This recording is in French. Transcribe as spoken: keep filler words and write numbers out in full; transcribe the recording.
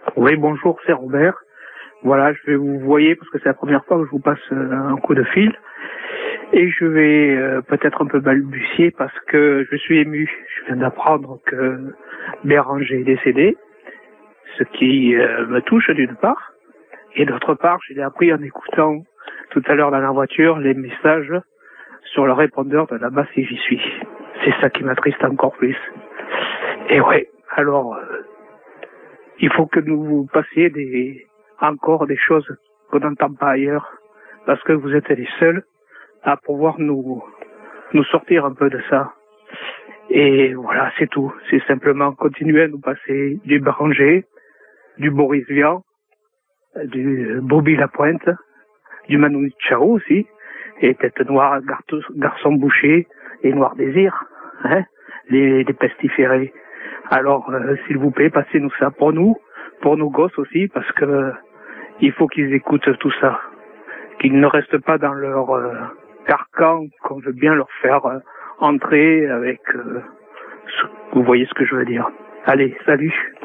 Oui, bonjour, c'est Robert. Voilà, je vais vous voyer parce que c'est la première fois que je vous passe euh, un coup de fil. Et je vais euh, peut-être un peu balbutier parce que je suis ému. Je viens d'apprendre que Béranger est décédé, ce qui euh, me touche d'une part. Et d'autre part, je l'ai appris en écoutant tout à l'heure dans la voiture les messages sur le répondeur de là-bas si j'y suis. C'est ça qui m'attriste encore plus. Et ouais, alors, euh, il faut que nous vous passiez des, encore des choses qu'on n'entend pas ailleurs, parce que vous êtes les seuls à pouvoir nous, nous sortir un peu de ça. Et voilà, c'est tout. C'est simplement continuer à nous passer du Béranger, du Boris Vian, du Bobby Lapointe, du Manu Chao aussi, et Tête Noire, Garçon Boucher et Noir Désir, hein, les, les pestiférés. Alors, euh, s'il vous plaît, passez-nous ça pour nous, pour nos gosses aussi, parce que euh, il faut qu'ils écoutent tout ça, qu'ils ne restent pas dans leur euh, carcan qu'on veut bien leur faire euh, entrer avec... Euh, ce, vous voyez ce que je veux dire. Allez, salut.